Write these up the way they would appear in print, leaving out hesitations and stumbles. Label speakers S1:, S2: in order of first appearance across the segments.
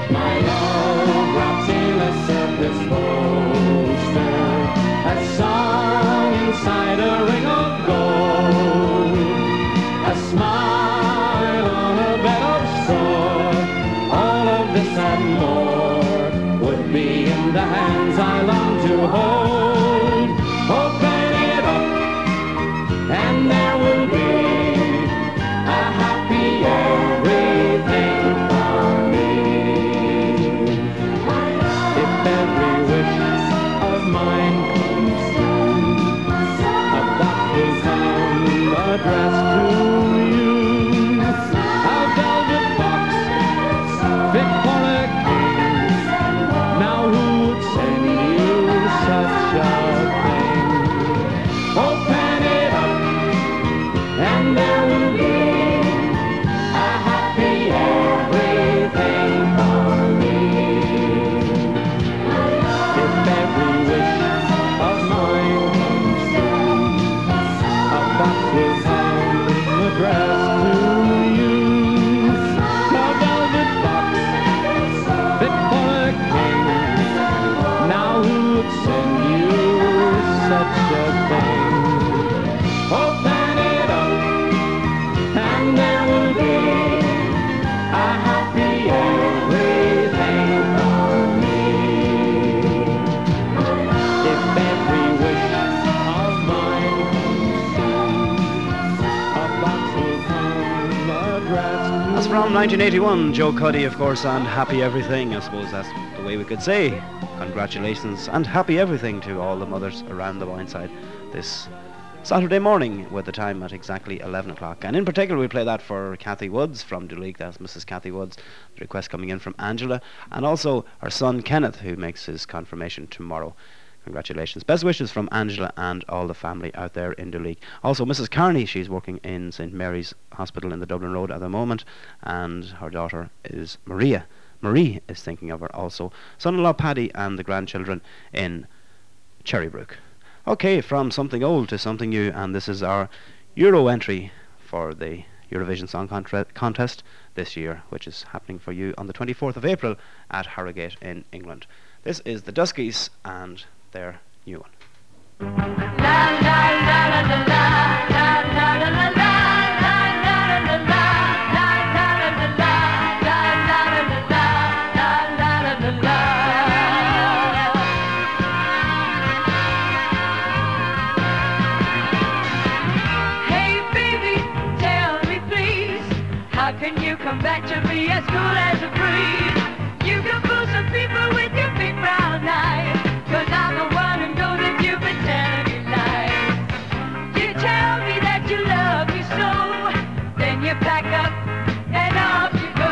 S1: My love wrapped in a circus poster, a song inside a ring of gold, a smile on a bed of straw. All of this and more would be in the hands I long to hold. Open it up and there will be a happy everything for me. If every wish of mine comes true, a box will come addressed to you. A velvet box fit for a king. Now who would send you such a thing? Open it up and there will be a happy everything for me. If every wish of mine comes true, a box will come addressed to you. A velvet box fit for a king. Now who would send you such a thing? Open it up and there will be a happy everything for me. If every wish of mine comes true, a box will come addressed to
S2: That's from 1981, Joe Cuddy, of course, and Happy Everything. I suppose that's the way we could say congratulations and happy everything to all the mothers around the Windside this Saturday morning, with the time at exactly 11 o'clock. And in particular, we play that for Kathy Woods from Duleek. That's Mrs. Kathy Woods. The request coming in from Angela, and also her son Kenneth, who makes his confirmation tomorrow. Congratulations. Best wishes from Angela and all the family out there in Duleek. Also, Mrs. Carney, she's working in St. Mary's Hospital in the Dublin Road at the moment, and her daughter is Maria. Marie is thinking of her also. Son-in-law Paddy and the grandchildren in Cherrybrook. Okay, from something old to something new, and this is our Euro entry for the Eurovision Song Contest this year, which is happening for you on the 24th of April at Harrogate in England. This is the Duskies and their new one.
S3: La la la la la la la la la la. Come back to me as cool as a breeze. You can fool some people with your big brown eyes, 'cause I'm the one who knows that you've been telling me lies. You tell me that you love me so, then you pack up and off you go.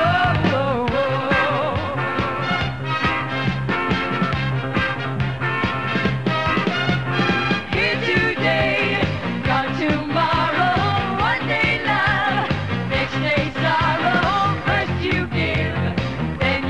S3: Here today, gone tomorrow, one day love, next day sorrow. You give, then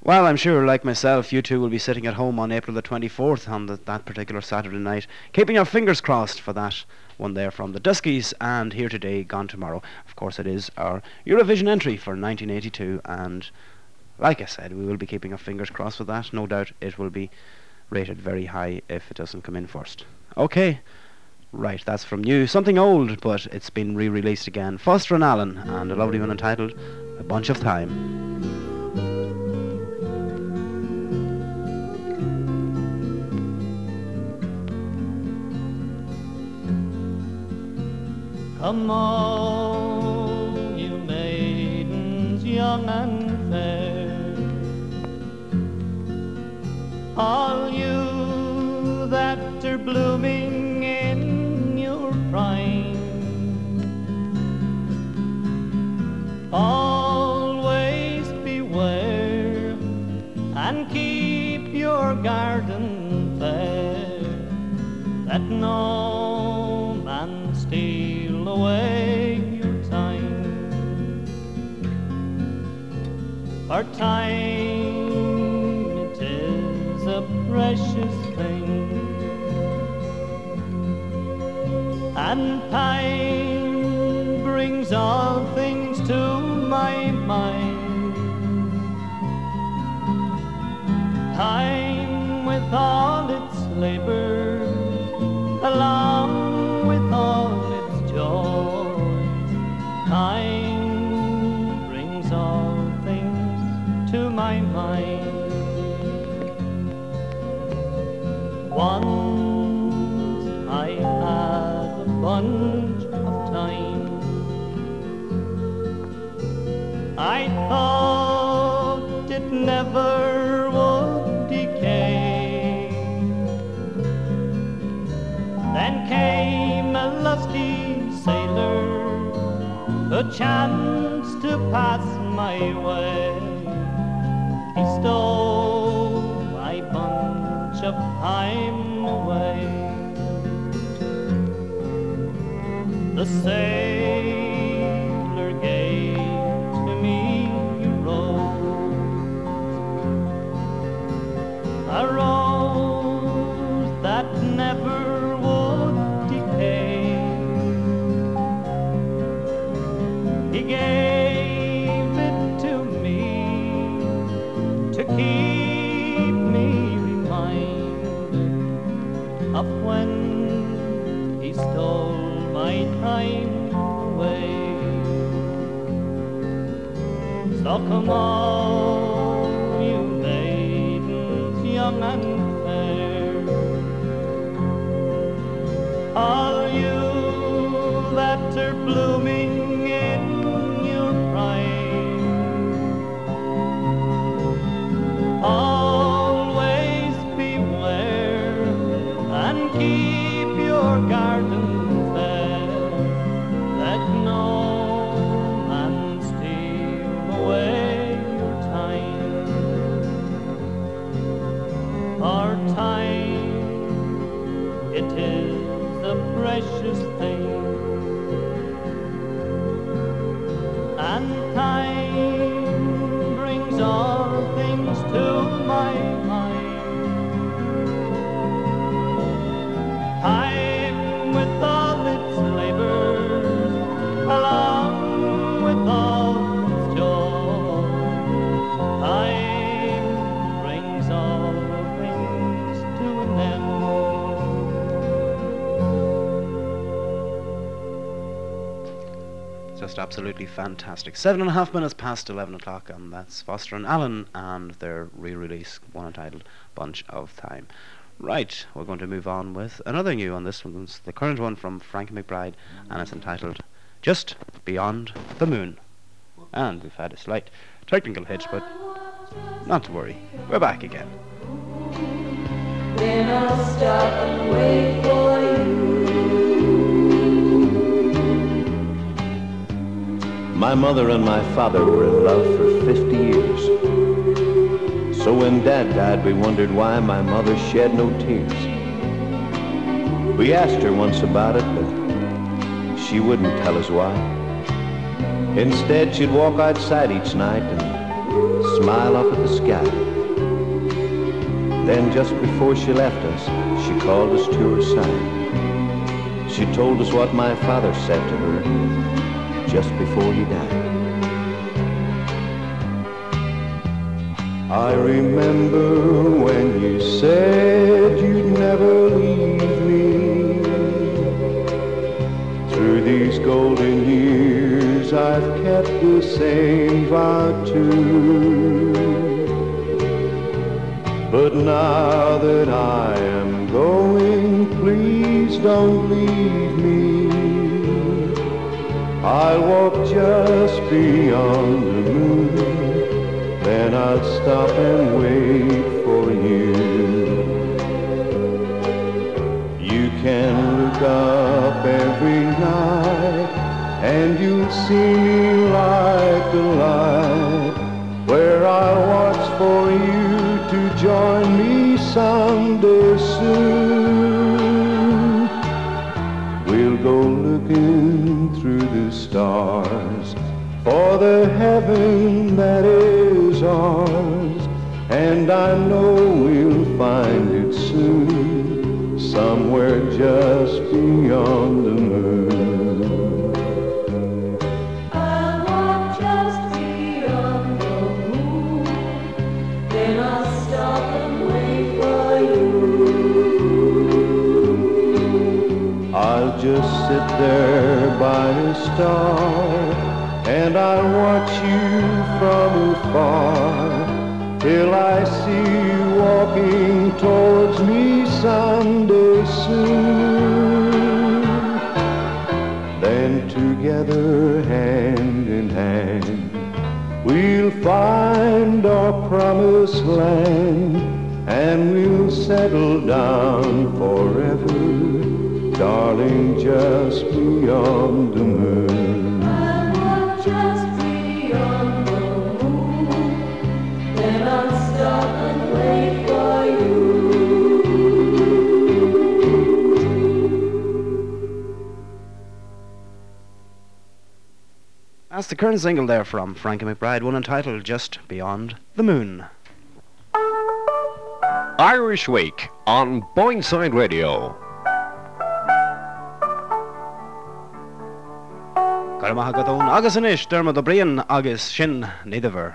S2: Well, I'm sure, like myself, you two will be sitting at home on April the 24th on that particular Saturday night, keeping your fingers crossed for that one there from the Duskies, and Here Today, Gone Tomorrow. Of course, it is our Eurovision entry for 1982, and like I said, we will be keeping our fingers crossed for that. No doubt it will be rated very high if it doesn't come in first. Okay, right, that's from you. Something old, but it's been re-released again. Foster and Allen, and a lovely one entitled A Bunch of Thyme.
S4: Come all you maidens young and fair, all you that are blooming in your prime, always beware and keep your garden fair, that no man steal away your time, for time it is a precious thing, and time brings all things to my mind. Time with all its labor, along with all its joys, time brings all things to my mind. Once I had a bunch of time, I thought it never would decay. Then came a lusty sailor who chanced to pass my way. He stole my bunch of thyme away. The sailor gave to me a rose that never would decay. He gave it to me to keep me reminded of when he stole my time away. So come on, you maidens young and fair, all you that are blooming in your prime, always beware and keep your garden fair, that no man steal away your time, for time it is a precious thing, and time brings all things to my mind. Time with all its labors, along with all its joy, time brings all things to an end.
S2: Just absolutely fantastic. 7.5 minutes past 11 o'clock, and that's Foster and Allen and their re-release, one entitled Bunch of Thyme. Right, we're going to move on with another new one. This one's the current one from Frankie McBride, and it's entitled Just Beyond the Moon. And we've had a slight technical hitch, but not to worry, we're back again.
S5: Then I'll stop and wait for you.
S6: My mother and my father were in love for 50 years. So when Dad died, we wondered why my mother shed no tears. We asked her once about it, but she wouldn't tell us why. Instead, she'd walk outside each night and smile up at the sky. Then just before she left us, she called us to her side. She told us what my father said to her just before he died. I remember when you said you'd never leave me. Through these golden years I've kept the same vow too. But now that I am going, please don't leave me. I'll walk just beyond the moon, then I'll stop and wait for you. You can look up every night and you'll see me like the light, where I'll watch for you to join me someday soon. We'll go looking through the stars for the heaven that is ours, and I know we'll find it soon, somewhere just beyond the moon.
S5: I'll walk just beyond the moon, then I'll stop and wait for you.
S6: I'll just sit there by a star, and I'll watch you from afar, till I see you walking towards me someday soon. Then together, hand in hand, we'll find our promised land, and we'll settle down forever, darling, just beyond the moon.
S5: I'll walk just beyond the moon, then I'll stop and wait for you.
S2: That's the current single there from Frankie McBride, one entitled Just Beyond the Moon.
S7: Irish Week on Boyneside Radio.
S2: Caramahagatón agus inis Dermot O'Brien agus Shin Nidaver.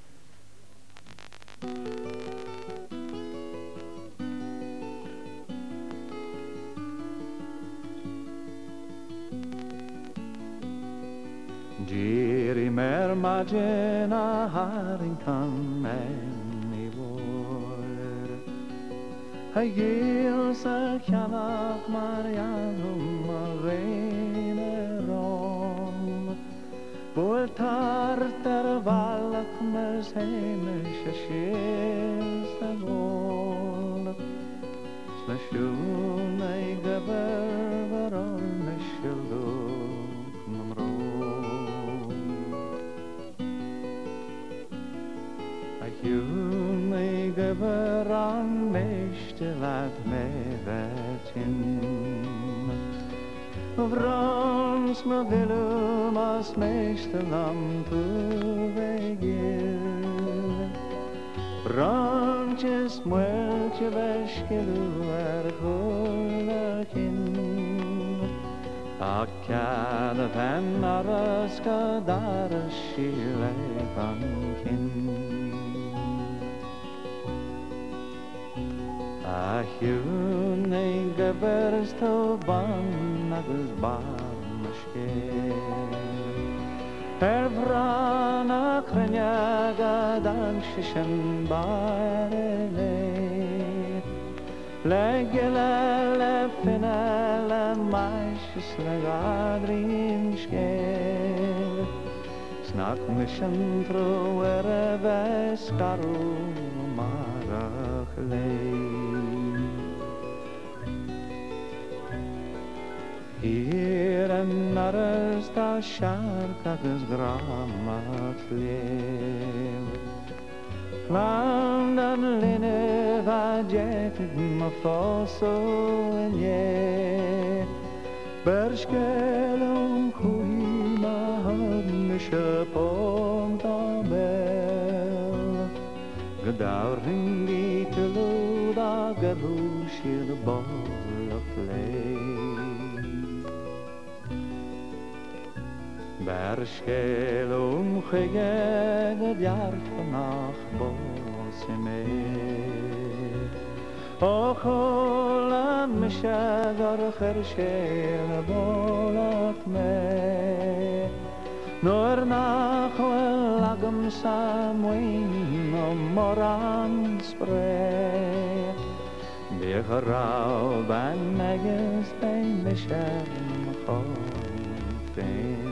S1: Jerry mer magena Harrington and me war. I gil sa chanach Marianum reine rom. Voltar ter valak mes heimish shil sa vol. Slashun ei gaber varon mishiluk mamro. You may gever an meeste laat me wetin. Vrans me willem as meeste lam tu vegil. Brandjes muiltje weskilu goelakin. Akkade van araska dar shile bankin. Ahjun ei geberst o ban agus barmashke. Vrana krnjaga dan shishan barele. Legele finale maishis legadrin shke. Snak mishan tro ereve skaru marach lei. Hier en nares da shark agus gramat lev. Landen linne va jetted ma fosso en je. Bershkelum kui ma hadmische pont abel. Gedauring die te garú siad a ball a lé. Ber scéil chuige go deart nach bós i mé. O chol an mise gar chuir scéil a bólat mé. Nuair nach bhfuil agam sa muoin ó mar an spré. Bích a rá ben agus ben mise na chón féin.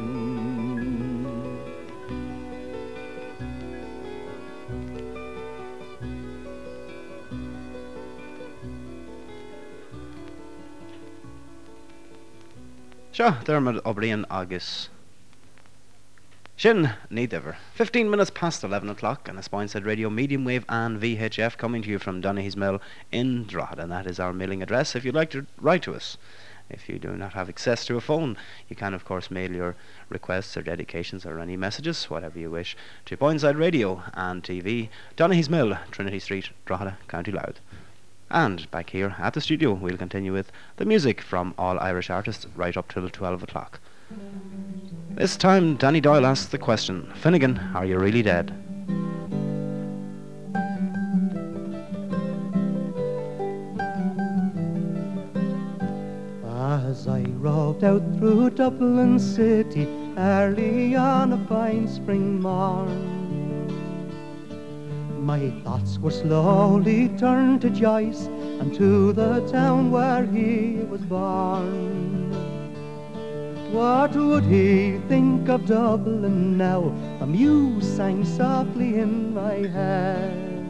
S2: Sure, Dermot O'Brien agus Shin, need ever. 15 minutes past 11 o'clock on a Spoinside Radio medium wave and VHF coming to you from Donaghy's Mill in Drogheda, and that is our mailing address if you'd like to write to us. If you do not have access to a phone, you can of course mail your requests or dedications or any messages, whatever you wish, to Spoinside Radio and TV, Donaghy's Mill, Trinity Street, Drogheda, County Louth. And back here at the studio, we'll continue with the music from all Irish artists right up till 12 o'clock. This time, Danny Doyle asks the question, Finnegan, are you really dead?
S4: As I rode out through Dublin City early on a fine spring morn, my thoughts were slowly turned to Joyce and to the town where he was born. What would he think of Dublin now? A muse sang softly in my head.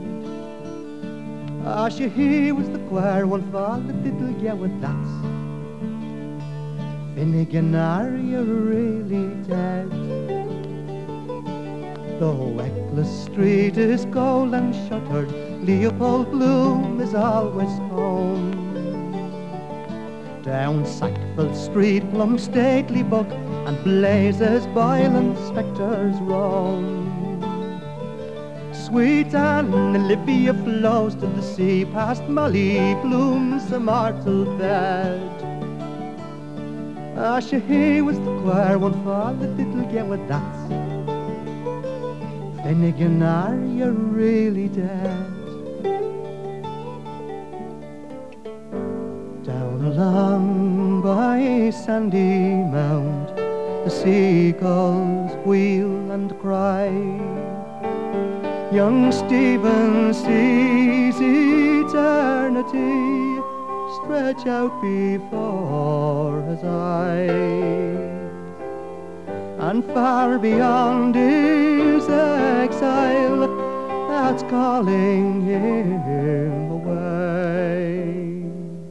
S4: He was the queer one for the diddle, yeah, with that's Finnegan, are you really dead? Though Eccles Street is cold and shuttered, Leopold Bloom is always home. Down Sackville Street, plumb stately Buck and blazes Boyle and spectres roam. Sweet Anne Olivia flows to the sea, past Molly Bloom's immortal bed. He was the queer one for the diddle, yeah, with that's Finnegan, are you really dead? Down along by Sandy Mount, the seagulls wheel and cry. Young Stephen sees eternity stretch out before his eyes, and far beyond is exile that's calling him away.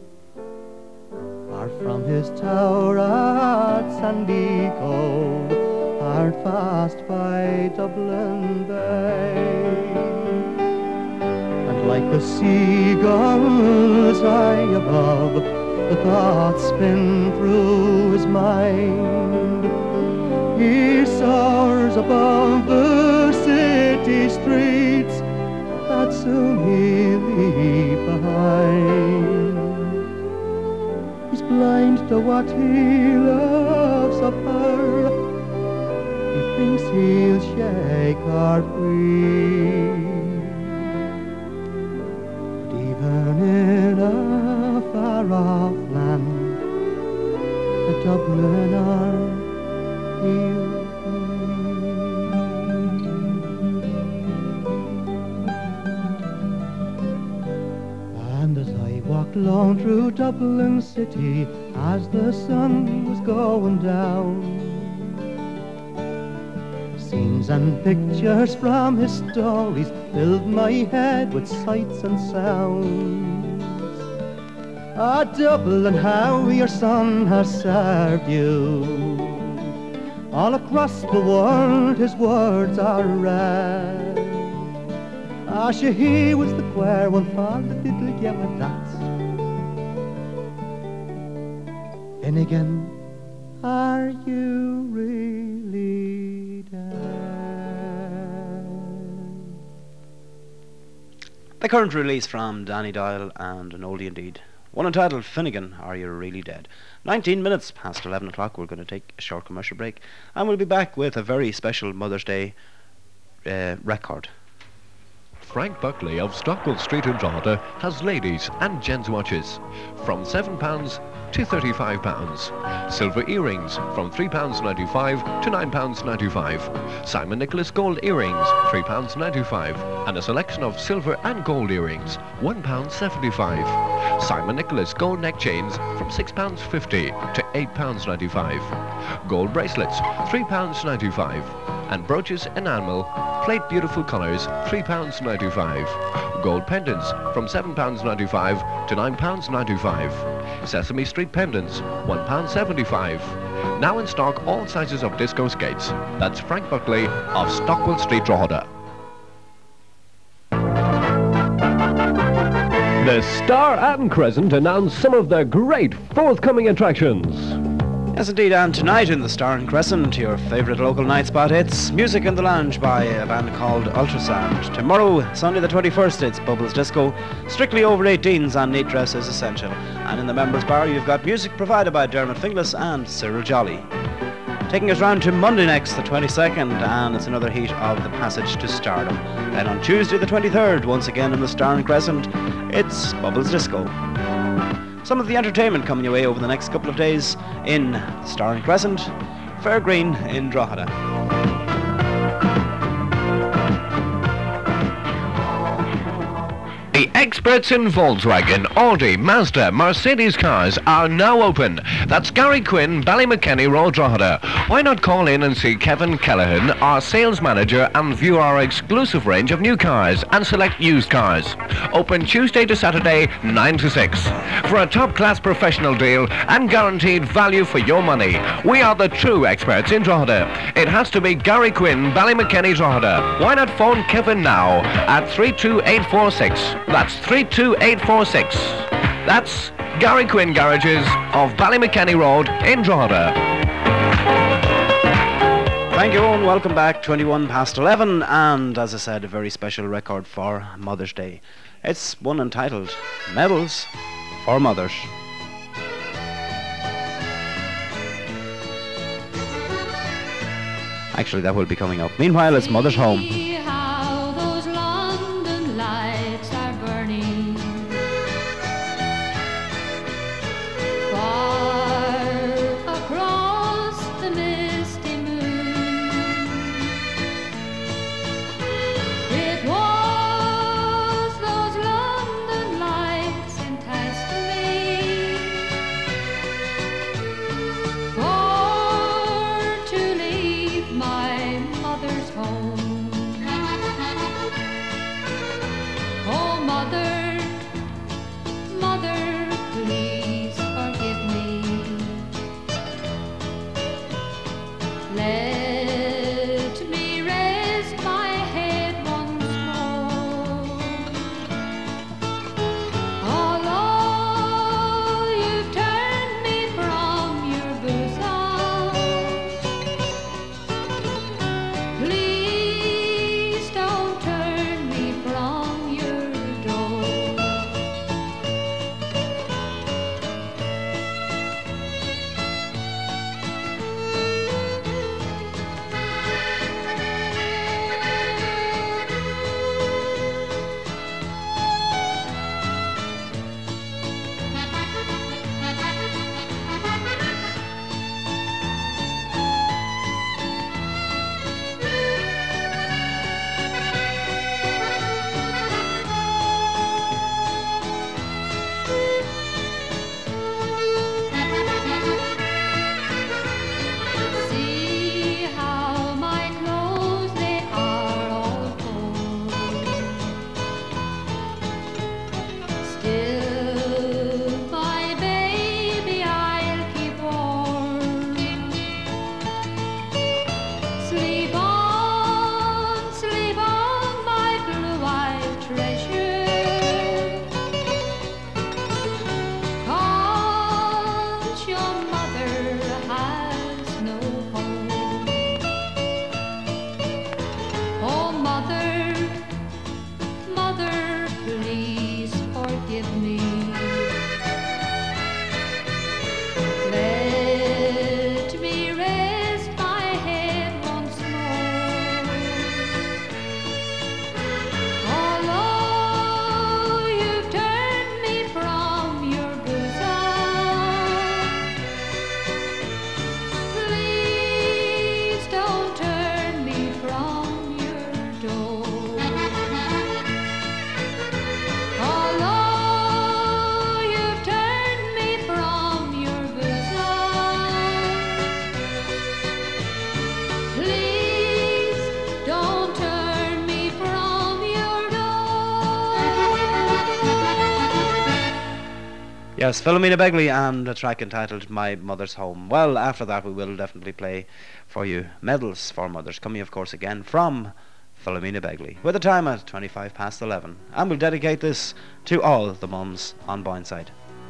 S4: Far from his tower at Sandy Cove, hard fast by Dublin Bay, and like the seagulls high above, the thoughts spin through his mind. He soars above the city streets that soon he'll leave behind. He's blind to what he loves of her. He thinks he'll shake her free. But even in a far-off land, a Dubliner he'll walked alone through Dublin city as the sun was going down. Scenes and pictures from his stories filled my head with sights and sounds. Ah, Dublin, how your son has served you. All across the world his words are read. Ah, he was the queer one for the diddle, yeah, but that's Finnegan, are you really dead?
S2: The current release from Danny Doyle and an oldie indeed. One entitled Finnegan, Are You Really Dead? 19 minutes past 11 o'clock. We're going to take a short commercial break and we'll be back with a very special Mother's Day record.
S7: Frank Buckley of Stockwell Street in Drogheda has ladies and gents watches from £7 to £35. Silver earrings from £3.95 to £9.95. Simon Nicholas gold earrings £3.95 and a selection of silver and gold earrings £1.75. Simon Nicholas gold neck chains from £6.50 to £8.95. Gold bracelets £3.95 and brooches enamel plate beautiful colours £3.95. Gold pendants from £7.95 to £9.95. Sesame Street pendants £1.75. Now in stock all sizes of disco skates. That's Frank Buckley of Stockwell Street, Drogheda.
S8: The Star and Crescent announce some of their great forthcoming attractions.
S2: Yes indeed, and tonight in the Star and Crescent, your favourite local night spot hits Music in the Lounge by a band called Ultrasound. Tomorrow, Sunday the 21st, it's Bubbles Disco, strictly over 18s and neat dress is essential. And in the members bar you've got music provided by Dermot Finglas and Cyril Jolly. Taking us round to Monday next, the 22nd, and it's another heat of The Passage to Stardom. Then on Tuesday the 23rd, once again in the Star and Crescent, it's Bubbles Disco. Some of the entertainment coming your way over the next couple of days in Star and Crescent, Fair Green in Drogheda.
S7: The experts in Volkswagen, Audi, Mazda, Mercedes cars are now open. That's Gary Quinn, Ballymakenny Road, Drogheda. Why not call in and see Kevin Callahan, our sales manager, and view our exclusive range of new cars and select used cars. Open Tuesday to Saturday, 9 to 6. For a top-class professional deal and guaranteed value for your money, we are the true experts in Drogheda. It has to be Gary Quinn, Ballymakenny, Drogheda. Why not phone Kevin now at 32846. That's 32846. That's Gary Quinn Garages of Ballymakenny Road in Drogheda.
S2: Thank you, Owen. Welcome back. 21 past 11, and as I said, a very special record for Mother's Day. It's one entitled Medals for Mothers. Actually, that will be coming up. Meanwhile, it's Mother's Home.
S5: See how those London lights are burning far across the misty moon. It was those London lights enticed me for to leave my mother's home.
S2: Yes, Philomena Begley and a track entitled My Mother's Home. Well, after that we will definitely play for you Medals for Mothers, coming of course again from Philomena Begley, with a time at 11:25. And we'll dedicate this to all the mums on Boyneside.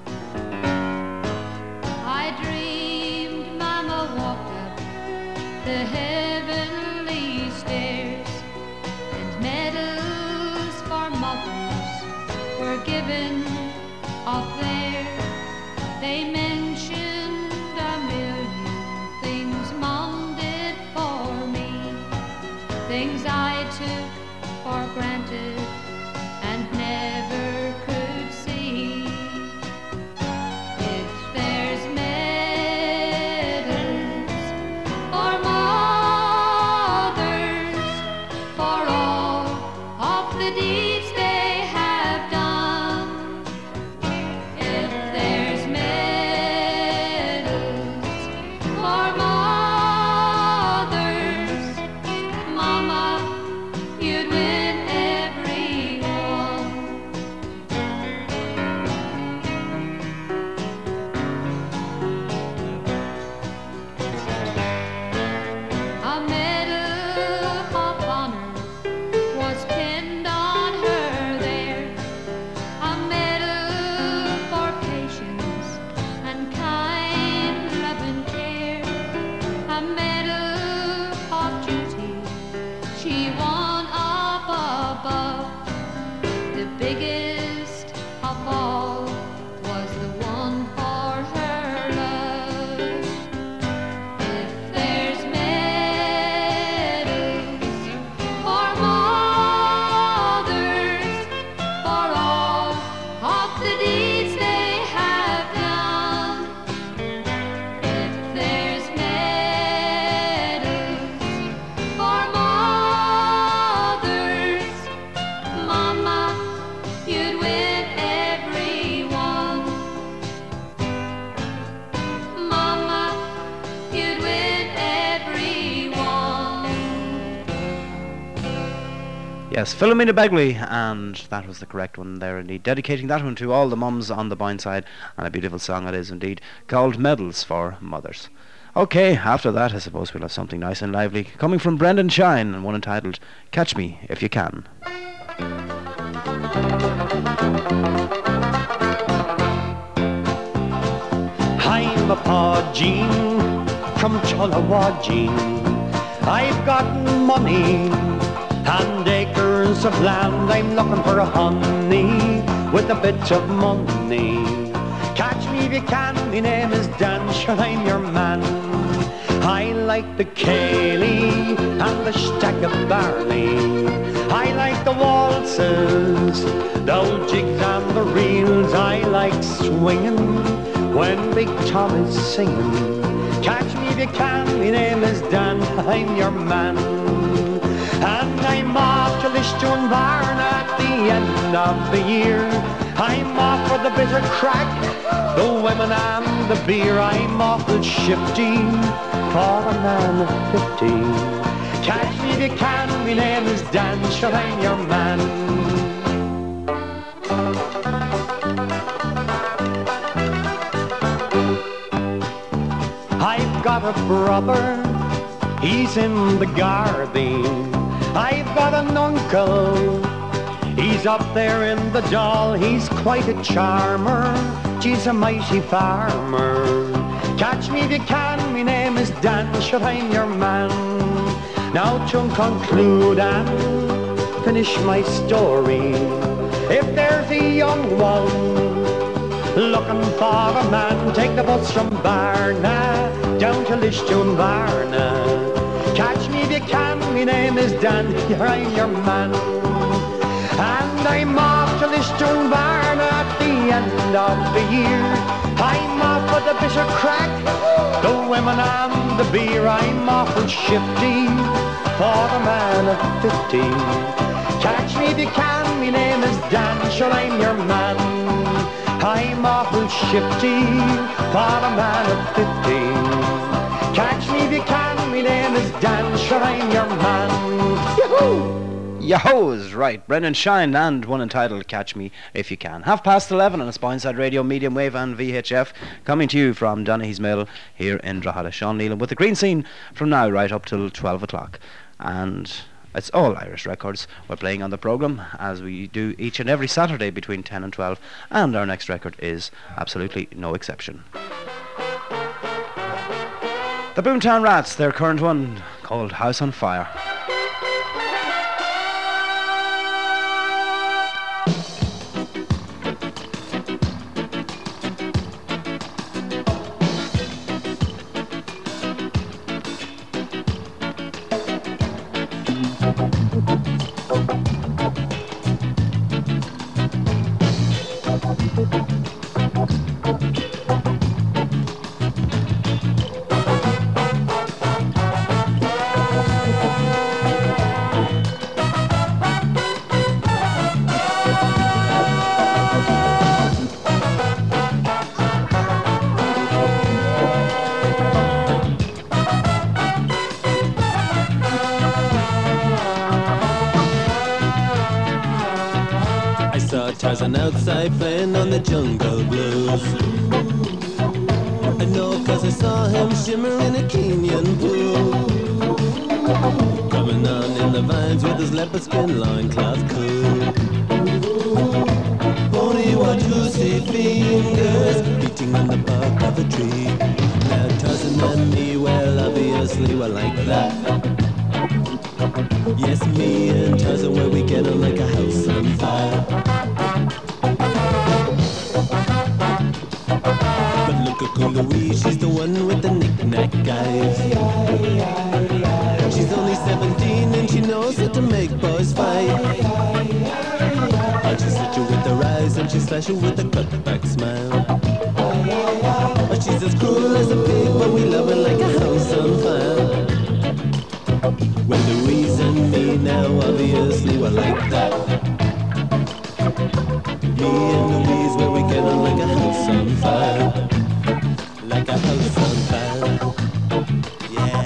S5: I dreamed Mama walked up the heavenly stairs, and medals for mothers were given up there. They mentioned a million things Mom did for me, things I took for granted and never could see. If there's medals for mothers, for all of the deeds they have done, if there's medals for mothers, Mama, you'd win every one. A medal of honor was pinned on her there, a medal for patience and kind love and care, a medal of duty she won up above. The biggest of all was the one for her love. If there's medals for mothers, for all of the deeds they have done, if there's medals for mothers, Mama, you'd win every one. Mama, you'd win every one.
S2: Yes, Philomena Begley, and that was the correct one there indeed. Dedicating that one to all the mums on the Boyneside, and a beautiful song it is indeed, called Medals for Mothers. Okay, after that I suppose we'll have something nice and lively, coming from Brendan Shine, and one entitled Catch Me If You Can.
S4: I'm a Pa Jean from Chullawagene. I've got money and acres of land. I'm looking for a honey with a bit of money. Catch me if you can, my name is Dan, sure I'm your man. I like the Cayley and the stack of barley. I like the waltzes, the old jigs and the reels. I like swinging when Big Tom is singing. Catch me if you can, my name is Dan, I'm your man. And I'm off to Lisdoonbarn at the end of the year. I'm off for the bitter crack, the women and the beer. I'm awful shifty for a man of 50. Catch me if you can, my name is Dan, sure I'm your man. I've got a brother, he's in the Gardaí. I've got an uncle, he's up there in the Doll. He's quite a charmer, she's a mighty farmer. Catch me if you can, my name is Dan, sure I'm your man. Now to conclude and finish my story, if there's a young one looking for a man, take the bus from Barna down to Lisdoonbarn. Catch me if you can, my name is Dan, here I'm your man. And I'm off to Lisdoonbarn at the end of the year. I'm off for the bitter crack, the women and the beer. I'm awful shifty for a man of 50. Catch me if you can, my name is Dan, sure I'm your man. I'm awful shifty for a man of 50. Catch me if you can, my name is Dan, sure I'm your man. Yahoo!
S2: Yahoo's right. Brendan Shine and one entitled Catch Me If You Can. 11:30 on a Spoinside Radio, medium wave and VHF, coming to you from Donaghy's Mill here in Drogheda. Sean Nealon with the green scene from now right up till 12 o'clock. And it's all Irish records we're playing on the programme, as we do each and every Saturday between 10 and 12. And our next record is absolutely no exception. The Boomtown Rats, their current one called House on Fire.
S9: Tarzan outside playing on the Jungle Blues. I know 'cause I saw him shimmer in a Kenyan pool, coming on in the vines with his leopard skin loincloth cool. Only what you see fingers beating on the bark of a tree. Now Tarzan and me, well obviously we're like that. Yes, me and Tarzan, where we get on like a house on fire. But look at Cool Louise, she's the one with the knick-knack eyes. She's only 17 and she knows how to make boys fight. And she's hit you with her eyes and she's slash you with a cut-back smile. But she's as cruel as a pig, but we love her like a house on fire. Well, Louise and me now, obviously we're like that. Me and Louise, where we get on like a house on fire. Like a house on fire. Yeah.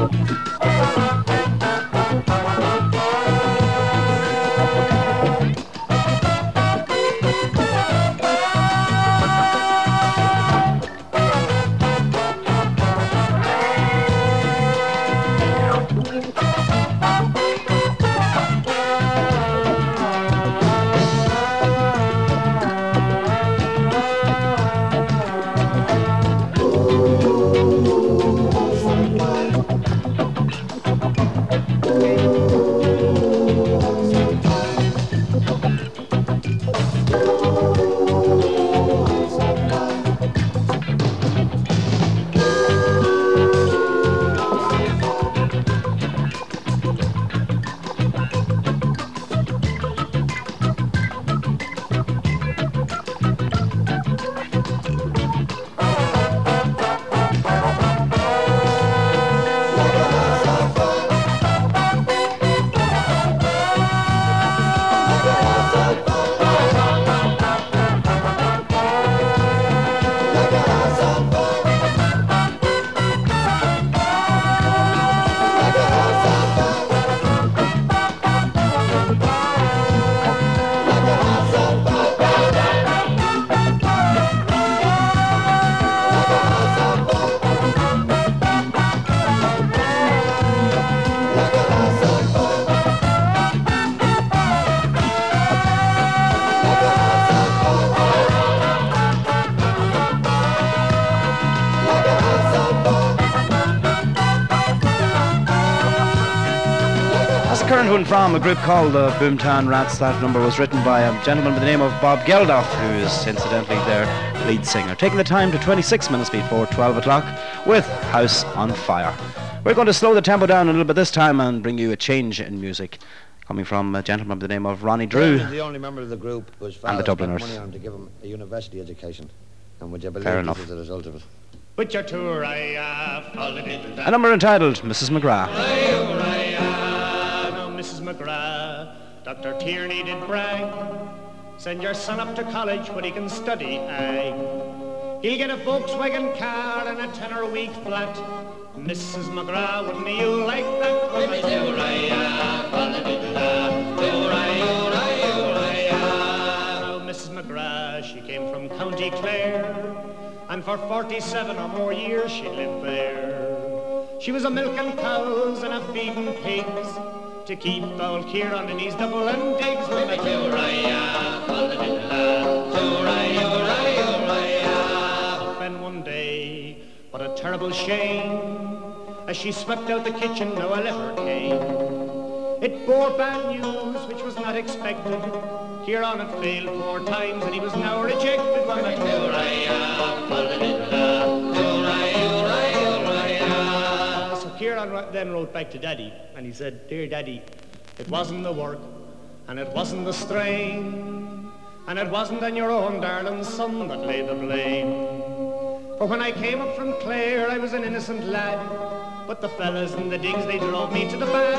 S2: One from a group called the Boomtown Rats. That number was written by a gentleman by the name of Bob Geldof, who is incidentally their lead singer. Taking the time to 26 minutes before 12 o'clock with House on Fire. We're going to slow the tempo down a little bit this time and bring you a change in music, coming from a gentleman by the name of Ronnie Drew.
S10: The only member of the group was
S2: and the Dubliners.
S10: Money on to give him a university education, and would you believe
S2: Fair
S10: this
S2: enough.
S10: is the result of it?
S11: With your tour,
S2: A number entitled Mrs. McGrath.
S11: Mrs. McGrath, Dr. Tierney did brag. Send your son up to college where he can study ag. He'll get a Volkswagen car and a tenner a week flat. Mrs. McGrath, wouldn't you like that? from County Clare, and for 47 or more years she lived there. She was a milking cows and a feeding pigs to keep old Kieran in his double and digs. Then one day, what a terrible shame, as she swept out the kitchen, now a letter came. It bore bad news, which was not expected. Kieran had failed 4 times, and he was now rejected. So Kieran then wrote back to Daddy, and he said, "Dear Daddy, it wasn't the work, and it wasn't the strain, and it wasn't on your own darling son that lay the blame. For when I came up from Clare, I was an innocent lad, but the fellas in the digs, they drove me to the bad."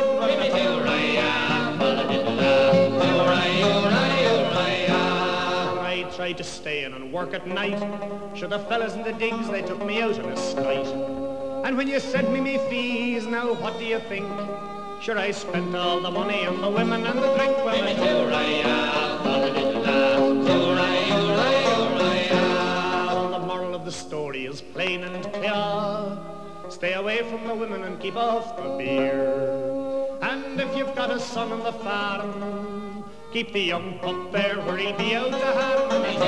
S11: I tried to stay in and work at night. Sure, the fellas in the digs, they took me out in a skite. And when you sent me fees, now what do you think? Sure, I spent all the money on the women and the drink. The moral of the story is plain and clear. Stay away from the women and keep off the beer. And if you've got a son on the farm, keep the young pup there where he'll be out to harm.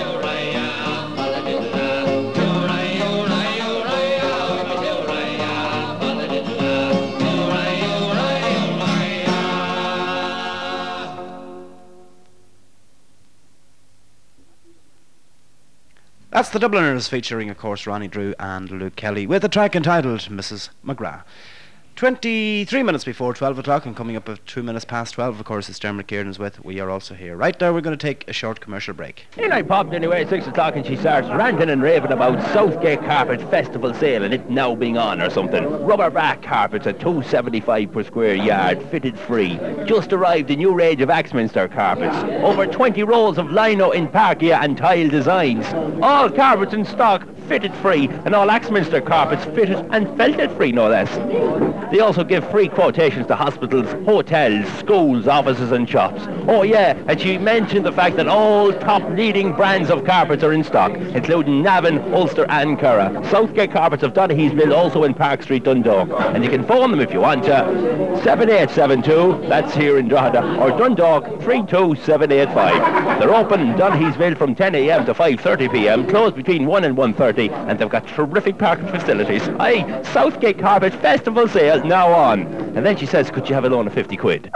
S2: That's the Dubliners, featuring, of course, Ronnie Drew and Luke Kelly, with a track entitled Mrs. McGrath. 23 minutes before 12 o'clock, and coming up at 2 minutes past 12, of course, it's Dermot Kieran's with We Are Also Here. Right now, we're going to take a short commercial break.
S12: In I popped anyway at 6 o'clock, and she starts ranting and raving about Southgate Carpet Festival sale and it now being on or something. Rubber back carpets at $2.75 per square yard, fitted free. Just arrived a new range of Axminster carpets. Over 20 rolls of lino in parquet and tile designs. All carpets in stock, fitted free, and all Axminster carpets fitted and felted free, no less. They also give free quotations to hospitals, hotels, schools, offices and shops. Oh yeah, and she mentioned the fact that all top leading brands of carpets are in stock, including Navan, Ulster and Curra. Southgate Carpets of Donaghy's Mill, also in Park Street, Dundalk. And you can phone them if you want to. 7872, that's here in Drogheda, or Dundalk 32785. They're open Donaghy's Mill from 10 a.m. to 5:30 p.m, closed between 1 and 1:30, and they've got terrific parking facilities. Aye, Southgate Carpet Festival sale now on. And then she says, could you have a loan of 50 quid?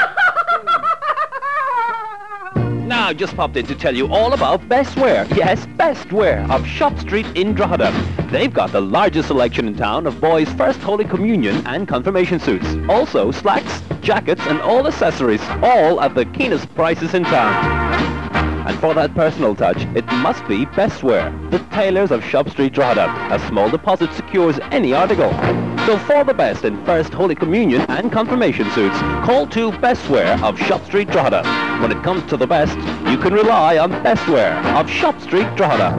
S12: Now, just popped in to tell you all about Best Wear. Yes, Best Wear of Shop Street in Drogheda. They've got the largest selection in town of boys' First Holy Communion and confirmation suits. Also, slacks, jackets and all accessories, all at the keenest prices in town. And for that personal touch, it must be Best Wear, the tailors of Shop Street, Drogheda. A small deposit secures any article. So for the best in First Holy Communion and confirmation suits, call to Best Wear of Shop Street, Drogheda. When it comes to the best, you can rely on Best Wear of Shop Street, Drogheda.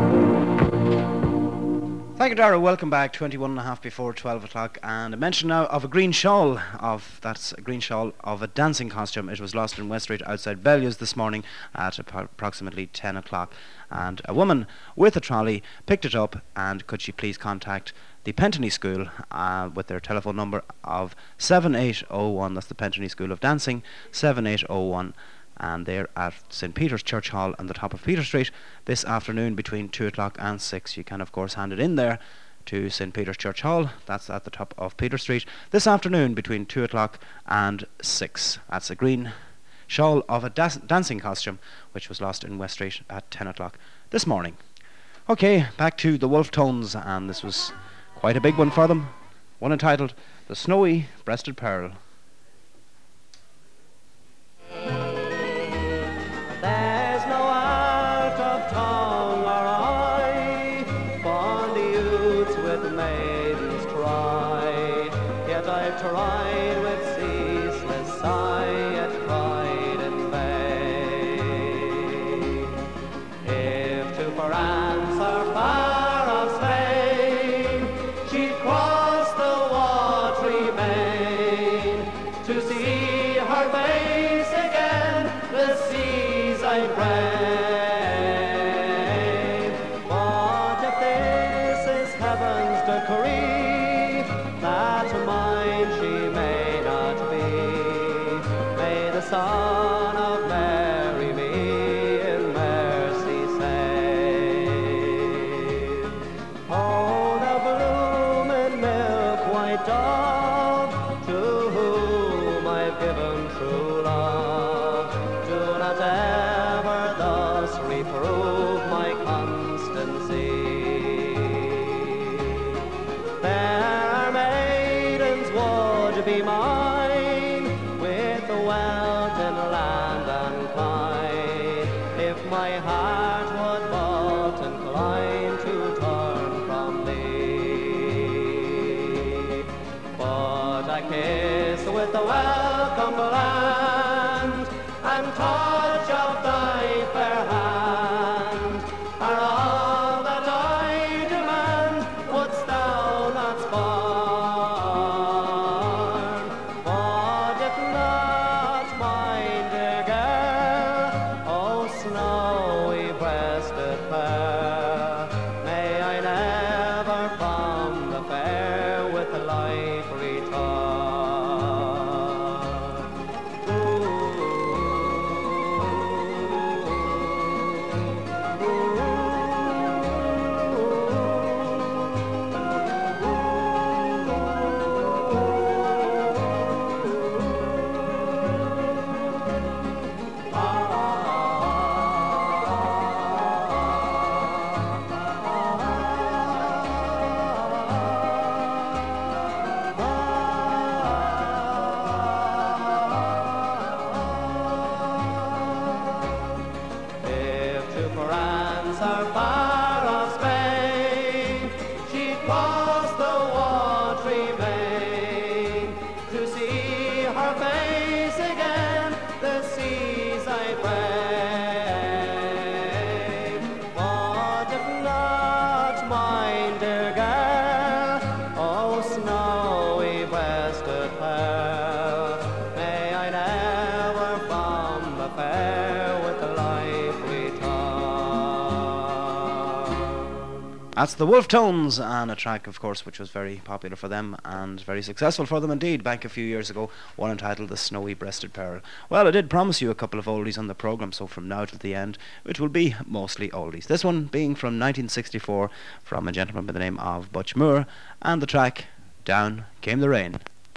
S2: Thank you, Dara. Welcome back. 21 and a half before 12 o'clock, and a mention now of a green shawl of a dancing costume. It was lost in West Street outside Bellews this morning at approximately 10 o'clock, and a woman with a trolley picked it up. And could she please contact the Pentony School with their telephone number of 7801. That's the Pentony School of Dancing, 7801. And they're at St. Peter's Church Hall on the top of Peter Street this afternoon between 2 o'clock and 6. You can, of course, hand it in there to St. Peter's Church Hall. That's at the top of Peter Street this afternoon between 2 o'clock and 6. That's a green shawl of a dancing costume which was lost in West Street at 10 o'clock this morning. Okay, back to the Wolf Tones, and this was quite a big one for them. One entitled The Snowy Breasted Pearl.
S1: There's no art of tongue or eye, fond youths with maidens try. Yet I've tried with ceaseless sigh, yet tried in vain. If to France or far of Spain she'd cross the watery main, to see her face again, the seas I'd brave. would be mine with the wealth in land and Clyde, if my heart would but incline to turn from thee. But I kiss with the welcome land and touch of thy fair hand are all that I demand. Wouldst thou not scorn? But if not, mine dear girl, oh snowy breasted fair, may I never from the fair with life return. If to France or far of Spain she'd cross the watery main to see her face again, the seas I brave. But if not, mine dear girl, oh snowy breasted fair, may I never from the fair with life return.
S2: That's the Wolf Tones, and a track, of course, which was very popular for them and very successful for them indeed back a few years ago, one entitled The Snowy Breasted Pearl. Well, I did promise you a couple of oldies on the programme, so from now till the end, which will be mostly oldies. This one being from 1964 from a gentleman by the name of Butch Moore, and the track Down Came the Rain.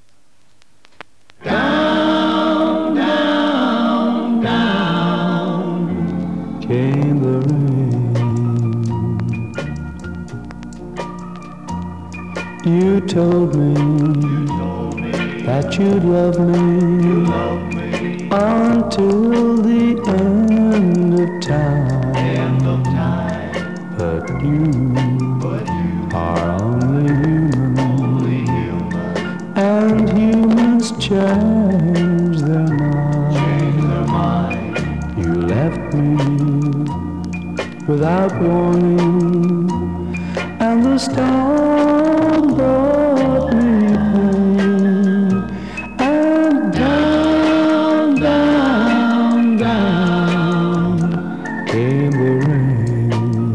S4: Down, down, down came the rain. You told me that you'd love me until the end of time. But you are only human, and humans change their mind. You left me without warning, and the storm brought me pain. And down, down, down came the rain.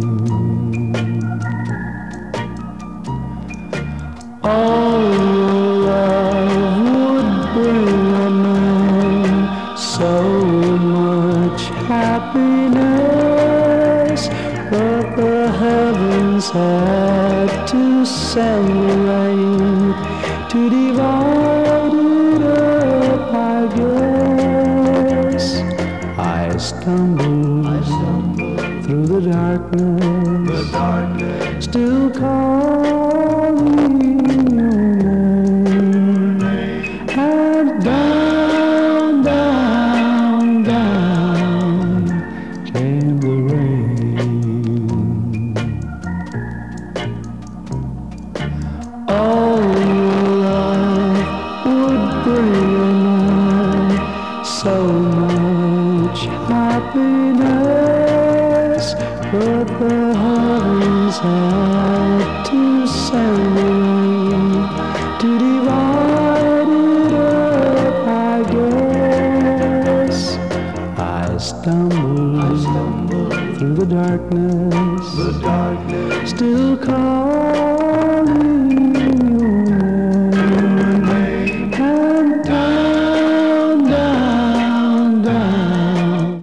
S4: All your love would bring a man so much happiness, but the heavens had to send the rain to divide it up, I guess. I stumbled through the darkness, still calling your name. And down, down, down came the rain. All your love would bring a man so much happiness, but the heavens had to send the rain to divide it up, I guess. I stumbled through the darkness, still calling